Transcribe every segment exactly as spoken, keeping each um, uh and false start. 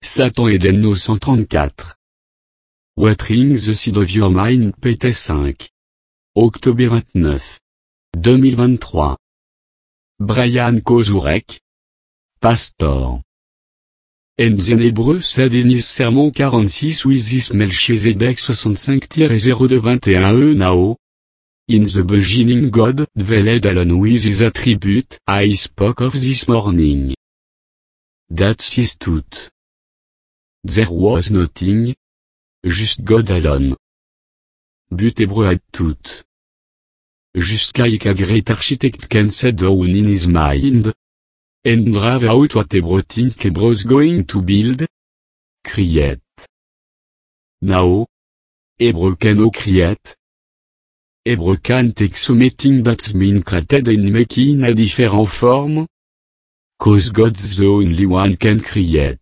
Satan Eden cent trente-quatre. Watering the Seed of Your Mind P T cinq. Octobre vingt-neuf. deux mille vingt-trois. Brian Kozurek. Pastor. En Hébreu Sadenis Sermon quarante-six Wizis Melchizedek soixante-cinq zéro deux vingt et un E Nao. In the beginning God dwelled alone with his attribute, I spoke of this morning. That's is tout. There was nothing. Just God alone. But Hébreu had tout. Just like a great architect can set down in his mind. And drive out what Hébreu think Hébreu's going to build. Create. Now. Hébreu can create. Hébreu can take something that's been created and make in a different form. Cause God's the only one can create.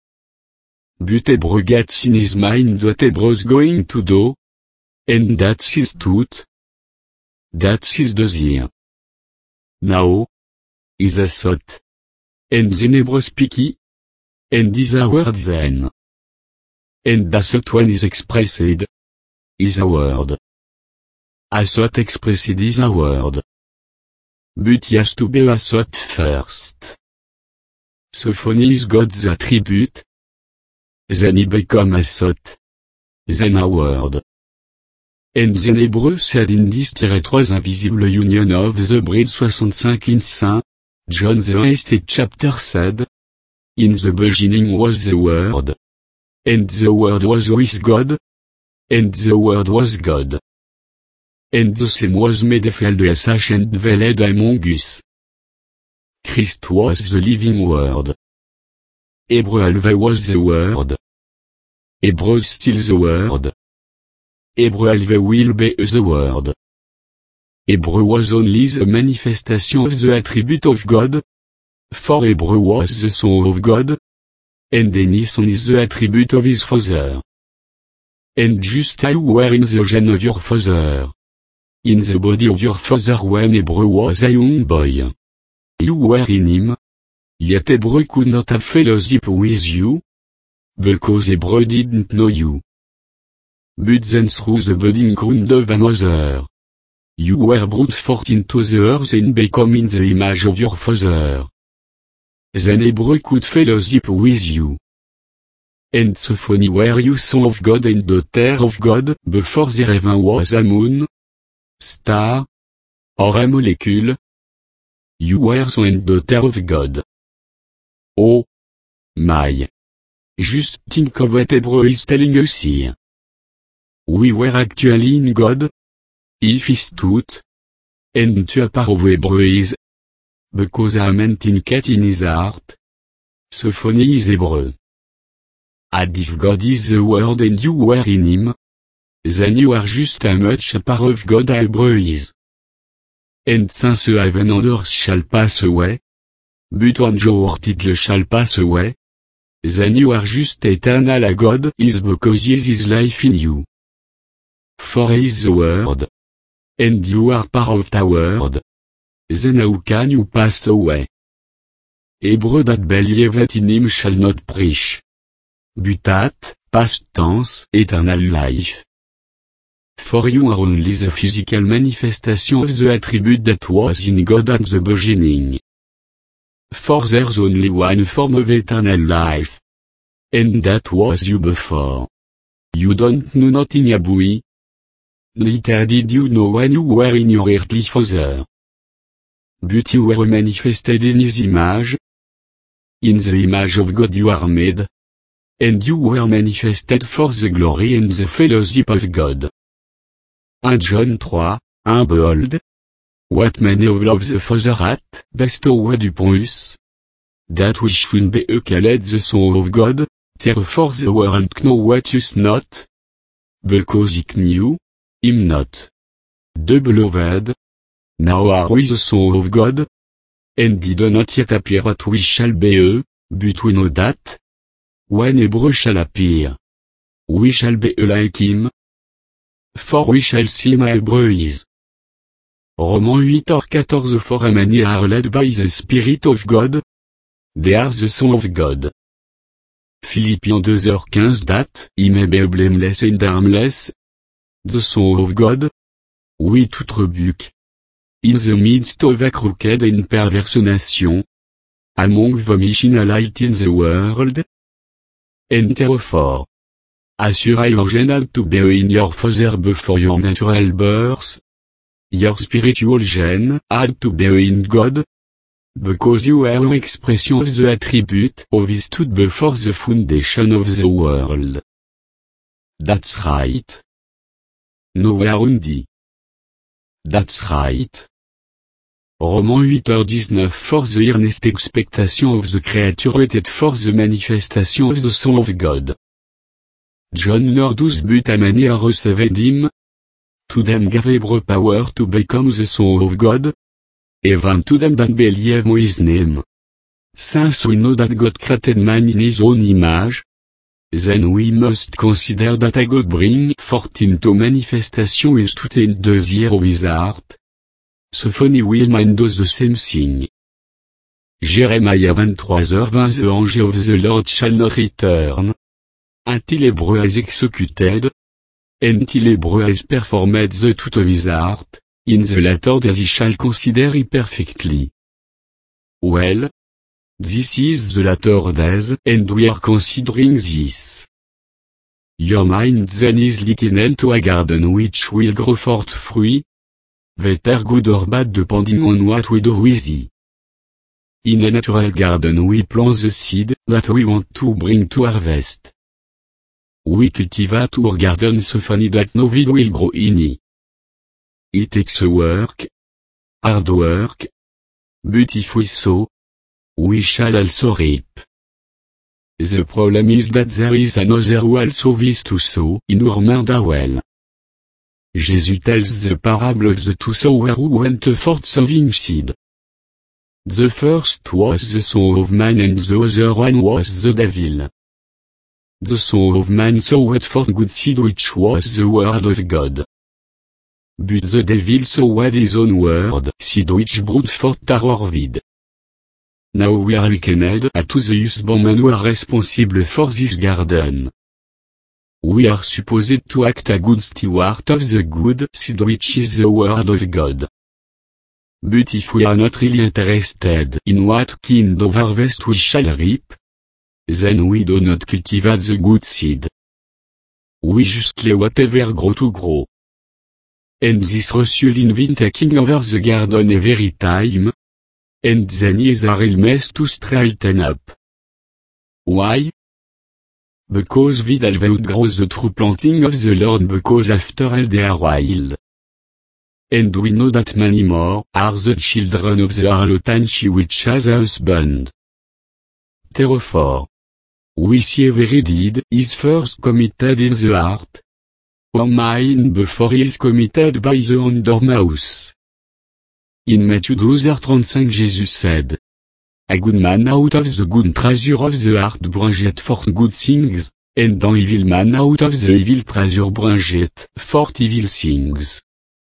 But Hébreu gets in his mind what Hébreu's going to do. And that's his tout. That's his desire. Now. Is a thought. And then Hébreu speak. And is a word then. And the thought when is expressed. Is a word. A thought expressed is a word. But he has to be a thought first. Sophonie is God's attribute. Then he become a thought. Then a word. And then Hébreu said in this three invisible union of the breed soixante-cinq in Saint John the first chapter said. In the beginning was the Word. And the Word was with God. And the Word was God. And the same was made flesh and dwelled among us. Christ was the living Word. Hébreu always was the Word. Hébreu still the Word. Hébreu always will be the Word. Hébreu was only the manifestation of the attribute of God. For Hébreu was the Son of God. And any Son is the attribute of his Father. And just you were in the gene of your Father. In the body of your Father when Hébreu was a young boy. You were in him. Yet Hébreu could not have fellowship with you. Because Hébreu didn't know you. But then through the budding ground of another. You were brought forth into the earth and become in the image of your Father. Then Hébreu could fellowship with you. And Sophonie were you son of God and daughter of God before there even was a moon, star, or a molecule. You were son and daughter of God. Oh my. Just think of what Hébreu is telling us here. We were actually in God. If is tout. And to a part of Hébreu is. Because a man thinketh in his heart. Sophonie is Hébreu. And if God is the Word and you were in him. Then you are just a much a part of God as Hébreu is. And since heaven and earth shall pass away. But one your title shall pass away. Then you are just eternal as God is because he is life in you. For he is the Word. And you are part of the Word. Then how can you pass away? Hébreu that believeth in him shall not perish. But at, past tense, eternal life. For you are only the physical manifestation of the attribute that was in God at the beginning. For there's only one form of eternal life. And that was you before. You don't know nothing about it. Neither did you know when you were in your earthly father. But you were manifested in his image. In the image of God you are made. And you were manifested for the glory and the fellowship of God. First John three, one bold. What many of love the Father at, bestowed upon us. That we should be called the Son of God, therefore the world knoweth us not. Because it knew him not. The beloved. Now are we the Son of God? And did not yet appear what we shall be, but we know that. When Hébreu shall appear. We shall be like him. For we shall see him as Hébreu is. Romans eight or fourteen For a many are led by the Spirit of God. They are the Son of God. Philippiens deux heures quinze date, I may be blameless and harmless. The Son of God. Oui tout rebuke. In the midst of a crooked and perverse nation. Among the mission a light in the world. And therefore. Assure your general to be in your father before your natural birth. Your spiritual gene had to be in God. Because you are an expression of the attribute of his stood before the foundation of the world. That's right. Nowhere undi. That's right. Roman huit heures dix-neuf For the earnest expectation of the creature waited for the manifestation of the Son of God. John douze but a many are received him. To them gave Hebrew power to become the Son of God. Even to them that believe on his name. Since we know that God created man in his own image. Then we must consider that a God bring forth into manifestation is to the desire of his heart. Symphony will man does the same thing. Jeremiah vingt-trois heures vingt The angel of the Lord shall not return. Until Hebrew has executed. Until Hebrew has performed the tout of his heart. In the latter days he shall consider it perfectly. Well. This is the latter days, and we are considering this. Your mind then is likened to a garden which will grow forth fruit. Whether good or bad depending on what we do with it. In a natural garden we plant the seed that we want to bring to harvest. We cultivate our garden so funny that no weed will grow in it. It takes work. Hard work. But if we sow, we shall also reap. The problem is that there is another who also wishes to sow in our mind as well. Jesus tells the parable of the two sowers who went forth sowing seed. The first was the Son of Man and the other one was the devil. The Son of Man sowed forth good seed which was the word of God. But the devil sowed his own word, seed which brought forth terror vid. Now we are likened to the husbandmen who are responsible for this garden. We are supposed to act a good steward of the good seed which is the word of God. But if we are not really interested in what kind of harvest we shall reap, then we do not cultivate the good seed. We just let whatever grow to grow. And this Russell invent taking over the garden every time. And then is a real mess to straighten up. Why? Because we will outgrow the true planting of the Lord because after all they are wild. And we know that many more are the children of the harlot and she which has a husband. Therefore, we see every deed is first committed in the heart. Or mind before is committed by the under mouth. In Matthew twelve thirty-five Jesus said, A good man out of the good treasure of the heart bringeth forth good things, and an evil man out of the evil treasure bringeth forth evil things.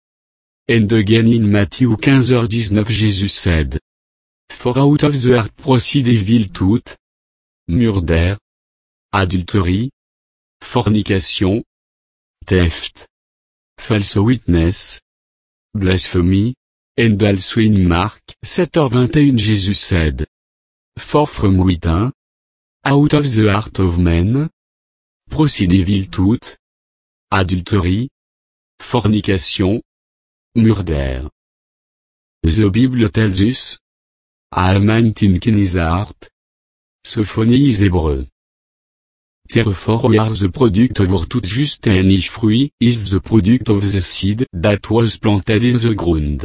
And again in Matthew fifteen nineteen Jesus said, For out of the heart proceed evil thought, murder, adultery, fornication, theft, false witness, blasphemy, and also in Mark seven twenty-one Jesus said, For from within, out of the heart of men, proceed evil thought, adultery, fornication, murder. The Bible tells us, A man think in his heart, Symphony is Hebrew. Therefore we are the product of our tout just any fruit is the product of the seed that was planted in the ground.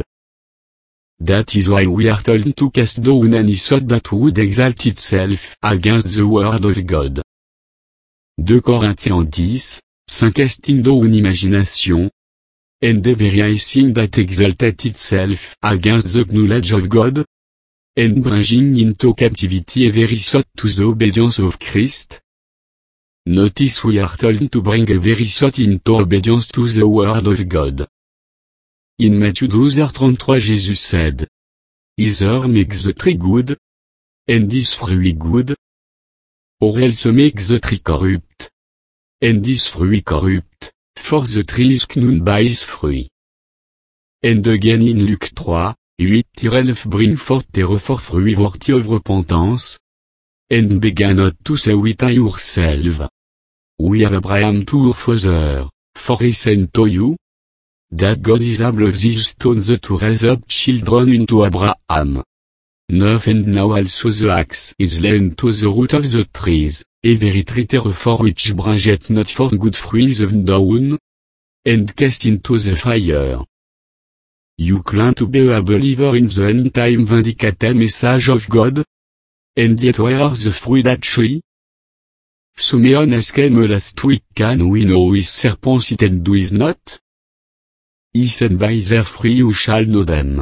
That is why we are told to cast down any thought that would exalt itself against the word of God. deux Corinthiens dix, five Casting down imagination. And everything that exalted itself against the knowledge of God. And bringing into captivity every thought to the obedience of Christ. Notice we are told to bring every thought into obedience to the word of God. In Matthew twelve thirty-three Jesus said, Either makes the tree good, and his fruit good, or else make the tree corrupt. And this fruit corrupt, for the trees cannot bear fruit. And again in Luc trois, huit neuf bring forth therefore fruit worthy of repentance. And begin not to say within yourself. We have Abraham to your father, for he sent to you, that God is able of these stones to raise up children unto Abraham. nine And now also the axe is laid to the root of the trees, every tree therefore which bringeth not forth good fruits of down, and cast into the fire. You claim to be a believer in the end time vindicated message of God? And yet where are the fruit that tree? Someone asked me last week, can we know his serpents it and do is not? He said by their fruit you shall know them.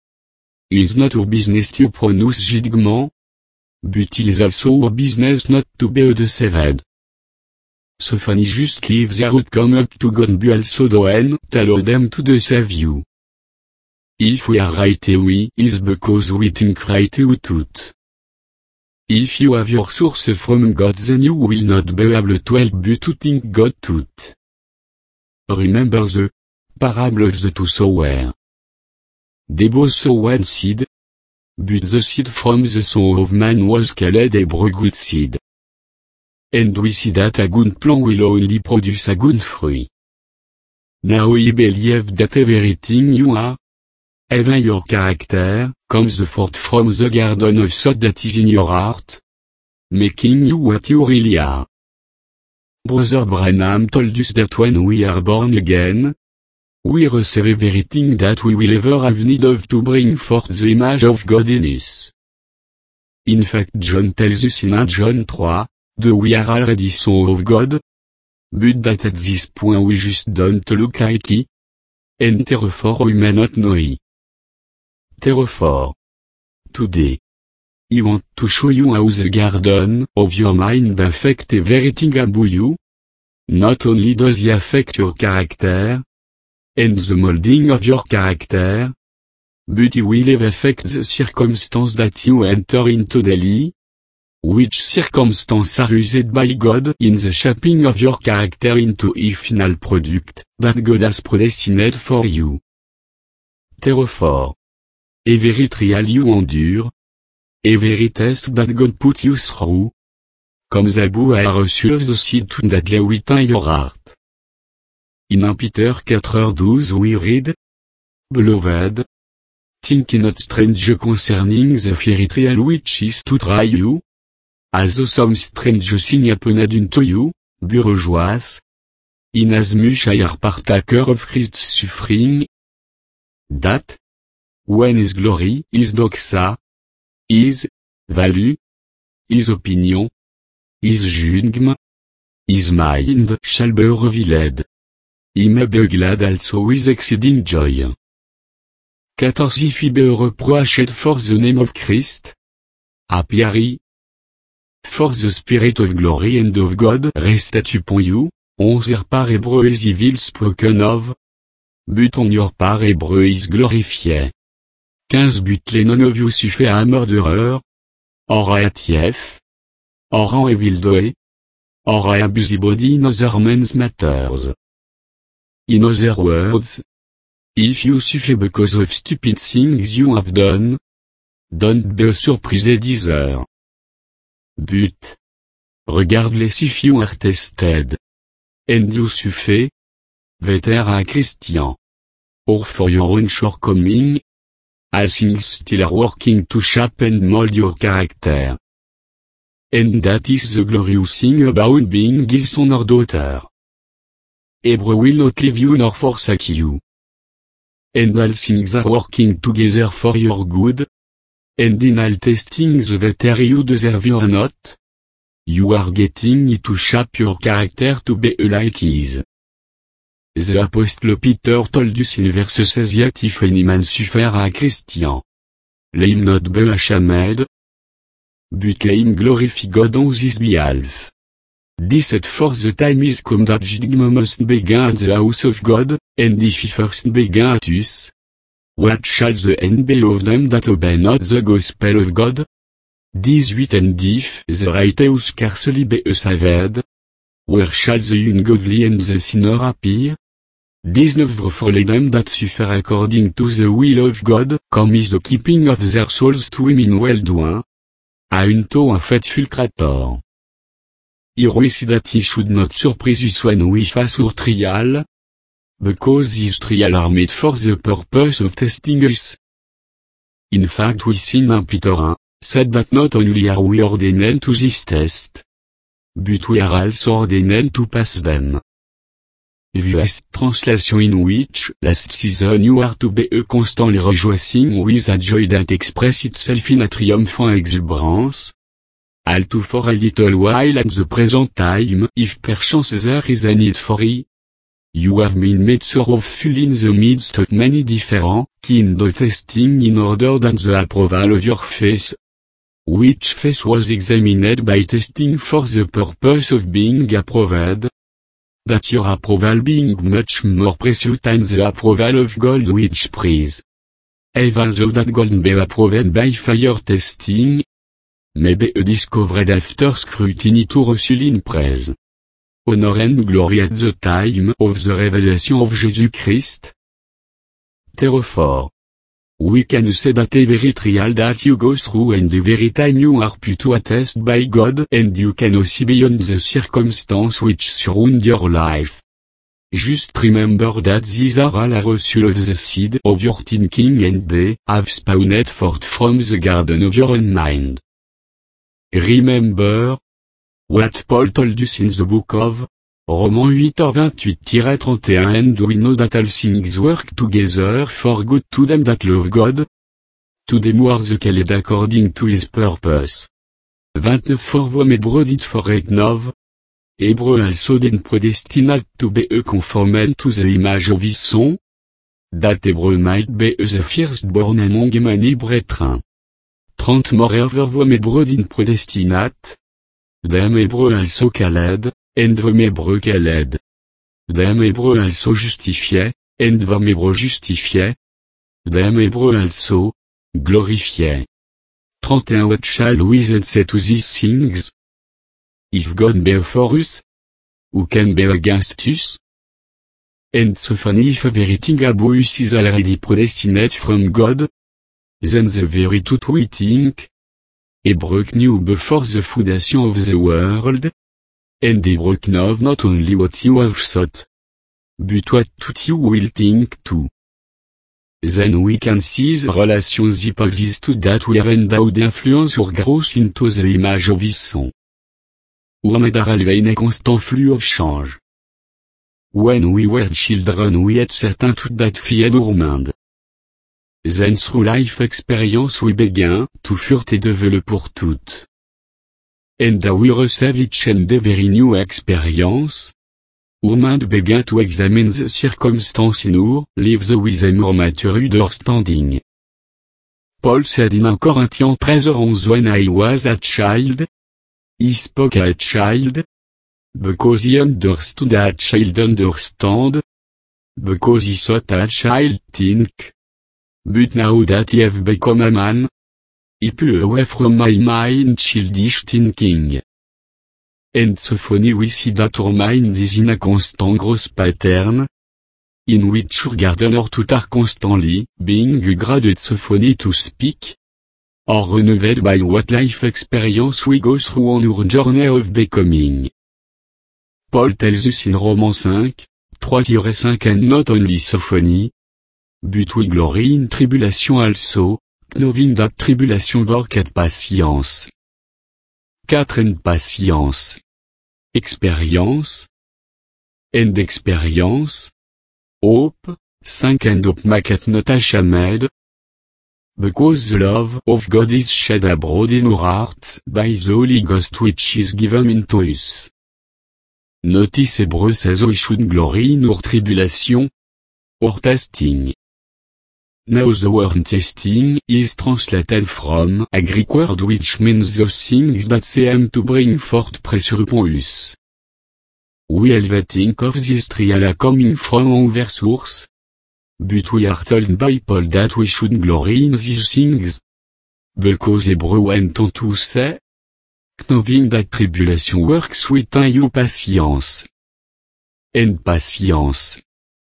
It's not your business to pronounce judgment, but it is also your business not to be deceived. So funny just leave their root come up to God but also don't allow them to deceive you. If we are right we is because we think right out it. If you have your source from God then you will not be able to help but to think God tut. Remember the parable of the two sower. They both sowed seed, but the seed from the soul of man was called a good seed. And we see that a good plant will only produce a good fruit. Now we believe that everything you are, even your character, comes forth from the garden of thought that is in your heart, making you what you really are. Brother Branham told us that when we are born again, we receive everything that we will ever have need of to bring forth the image of God in us. In fact John tells us in John three, that we are already sons of God, but that at this point we just don't look like it, and therefore we may not know it. Therefore, today, I want to show you how the garden of your mind affects everything about you. Not only does it affect your character, and the molding of your character, but it will affect the circumstance that you enter into daily, which circumstances are used by God in the shaping of your character into a final product that God has predestined for you. Therefore, every trial you endure, every test that God put you through, comes about a result of the seed that lay within your heart. In Peter four twelve we read, Beloved, think not strange concerning the fiery trial which is to try you, as though some strange thing happened unto you, but rejoice, inasmuch ye are partaker of Christ's suffering, that, when his glory is doxa, his value, his opinion, his judgment, his mind shall be revealed. He may be glad also with exceeding joy. fourteen If he be reproached for the name of Christ, happy are ye. For the Spirit of glory and of God rested upon you, on their part Hebrew is evil spoken of, but on your part Hebrew is glorified. fifteen But les none of you suffer a murderer, or a thief, or an evil doer, or a busybody in other men's matters. In other words, if you suffer because of stupid things you have done, don't be surprised either. But, regardless if you are tested, and you suffer, whether a Christian, or for your own shortcoming, all things still are working to shape and mold your character. And that is the glorious thing about being his son or daughter. Hebrew will not leave you nor forsake you. And all things are working together for your good. And in all testings whether you deserve or not, you are getting it to shape your character to be like his. The Apostle Peter told us in verse seize yet if any man suffer a Christian, let him not be ashamed, but let him glorify God on his behalf. This at for the time is come that judgment must begin at the house of God, and if he first begin at us, what shall the end be of them that obey not the gospel of God? dix-huit and if the right house scarcely be saved, where shall the ungodly and the sinner appear? dix-neuf For them that suffer according to the will of God, come is the keeping of their souls to him in well doing. A unto a faithful creator. Here we see that he should not surprise us when we face our trial, because these trials are made for the purpose of testing us. In fact we see in Peter one, said that not only are we ordained to this test, but we are also ordained to pass them. U S translation in which, last season you are to be constantly rejoicing with a joy that express itself in a triumphant exuberance. All to for a little while at the present time, if perchance there is a need for it. You have been made sorrowful in the midst of many different, kind of testing in order that the approval of your faith, which faith was examined by testing for the purpose of being approved, that your approval being much more precious than the approval of gold which praise. Even though that gold be approved by fire testing, may be discovered after scrutiny to receive in praise. Honor and glory at the time of the revelation of Jesus Christ. Therefore, we can say that every trial that you go through and every time you are put to a test by God and you can see beyond the circumstance which surround your life. Just remember that these are all a result of the seed of your thinking and they have spawned forth from the garden of your own mind. Remember what Paul told us in the book of Romains eight twenty-eight thirty-one and we know that all things work together for good to them that love God, to them who are the called according to his purpose. twenty-nine For whom brooded for eighteen, Hebrew also then predestined to be conformed to the image of his son, that Hebrew might be the firstborn among many brethren. thirty Moreover whom brooded predestinate, them Hebrew also called, and them Hebrew called. Them Hebrew also justifié, and them Hebrew justifié. Them Hebrew also glorifié. thirty-one What shall we then say to these things? If God be for us, who can be against us? And so funny if everything about us is already predestined from God, then the very truth we think, Hebrew knew before the foundation of the world, and Hebrew know not only what you have thought, but what tout you will think too. Then we can see the relations that exist to that we have endowed influence or growth into the image of his son. Who are always in a constant flow of change. When we were children we had certain truth that filled our mind. Then through life experience we began to further develop pour tout. And we receive each and every new experience. Our mind began to examine the circumstance in our lives with a more mature understanding. Paul said in Corinthians thirteen eleven when I was a child, he spoke as a child, because he understood as a child understand, because he thought as a child think. But now that he have become a man, he put away from my mind childish thinking. And so funny we see that our mind is in a constant growth pattern, in which our garden or tout are constantly being graded so funny to speak, or renewed by what life experience we go through on our journey of becoming. Paul tells us in Romans five, three five and not only so funny, but we glory in tribulation also, knowing that tribulation worketh patience. four and patience. Experience. And experience. Hope. five and hope maketh not ashamed. Because the love of God is shed abroad in our hearts by the Holy Ghost which is given into us. Notice Hebrew says we should glory in our tribulation, or testing. Now the word testing is translated from a Greek word which means those things that seem to bring forth pressure upon us. We will think of this trial coming from our source, but we are told by Paul that we should glory in these things. because Hebrew ton tout c'est. Knowing that tribulation works within you patience. And patience.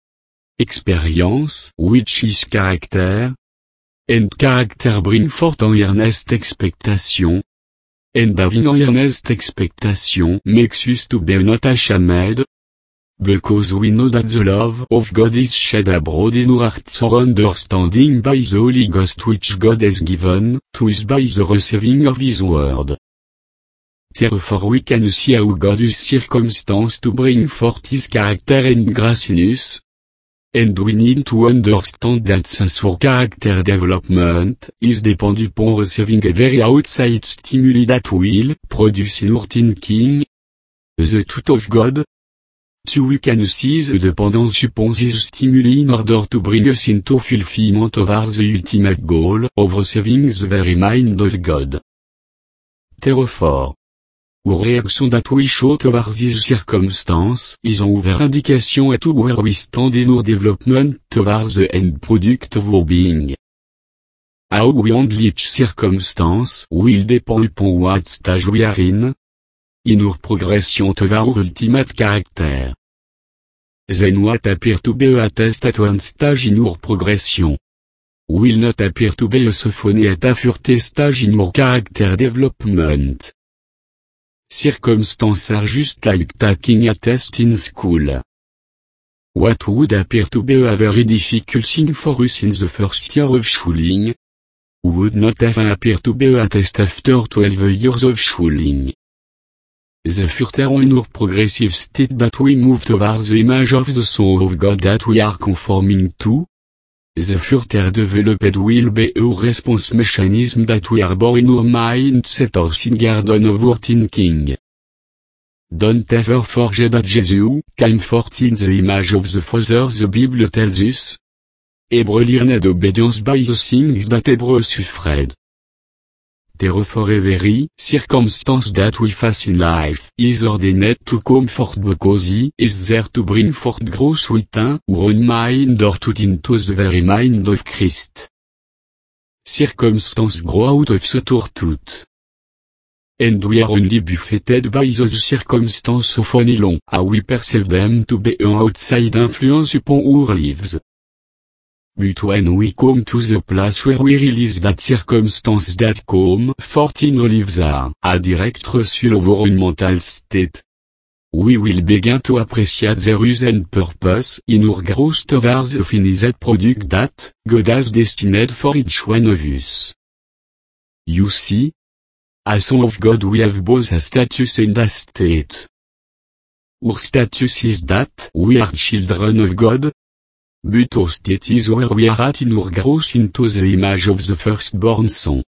Experience, which is character. And character bring forth en earnest expectation. And having en earnest expectation makes us to be not ashamed. Because we know that the love of God is shed abroad in our hearts for understanding by the Holy Ghost which God has given to us by the receiving of His word. Therefore we can see how God uses circumstance to bring forth His character and grace in us. And we need to understand that since for character development is depend upon receiving a very outside stimuli that will produce in our thinking the truth of God. So we can see the dependence upon this stimuli in order to bring us into fulfillment of our the ultimate goal of receiving the very mind of God. Therefore, our reaction that we show toward this circumstance is an over indication at where we stand in our development towards the end product of our being. How we handle each circumstance will depend upon what stage we are in, in our progression toward our ultimate character. Then what appear to be a test at one stage in our progression will not appear to be a symphony at a further stage in our character development. Circumstances are just like taking a test in school. What would appear to be a very difficult thing for us in the first year of schooling would not even appear to be a test after twelve years of schooling. The further in our progressive state that we move towards the image of the Son of God that we are conforming to, the further developed will be our response mechanism that we are born in our mindset or sin garden of our thinking. Don't ever forget that Jesus came forth in the image of the Father. The Bible tells us. Hebrew learned obedience by the things that Hebrew suffered. Therefore every circumstance that we face in life is ordained to come forth because He is there to bring forth growth within our own mind or to into the very mind of Christ. Circumstances grow out of the truth. And we are only buffeted by those circumstances often long how we perceive them to be an outside influence upon our lives. But when we come to the place where we realize that circumstances that come forth in our lives are a direct result of our own mental state, we will begin to appreciate their use and purpose in our growth towards the finished product that God has destined for each one of us. You see, as sons of God we have both a status and a state. Our status is that we are children of God, but our state is where we are at in our growth into the image of the firstborn Son.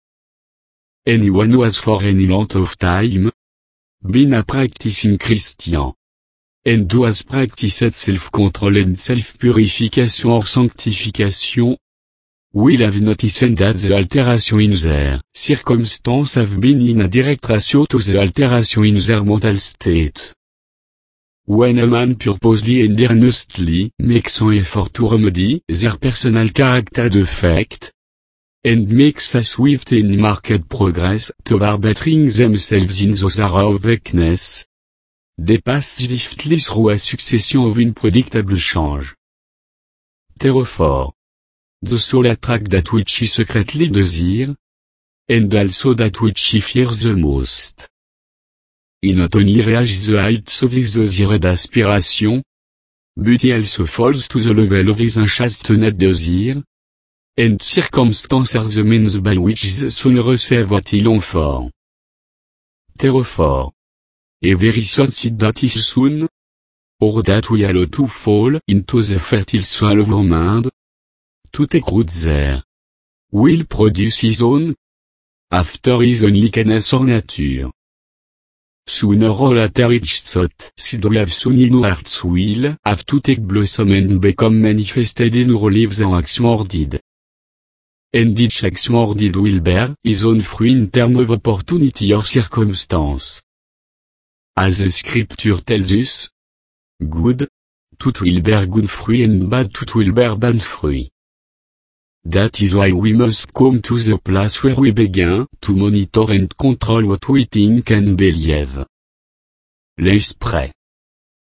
Anyone who has for any length of time been a practicing Christian, and who has practiced self-control and self-purification or sanctification, will have noticed that the alteration in their circumstance have been in a direct ratio to the alteration in their mental state. When a man purposely and earnestly makes an effort to remedy their personal character defect, and makes a swift and marked progress toward bettering themselves in those areas of weakness, they pass swiftly through a succession of unpredictable change. Therefore, the soul attracts that which she secretly desires, and also that which she fears the most. He not only reaches the heights of his desired aspiration, but he also falls to the level of his unchastened desire, and circumstances are the means by which the soul receives what he longs for. Therefore, every thought that is soon, or that we allow to fall into the fertile soil of our mind, to take root there, will produce his own, after his own likeness or nature. Sooner or later each thought should we have sown in our hearts will have to take blossom and become manifested in our lives and action or deed. And each action or deed will bear his own fruit in terms of opportunity or circumstance. As the scripture tells us, good, tout will bear good fruit and bad tout will bear bad fruit. That is why we must come to the place where we begin to monitor and control what we think and believe. L'esprit.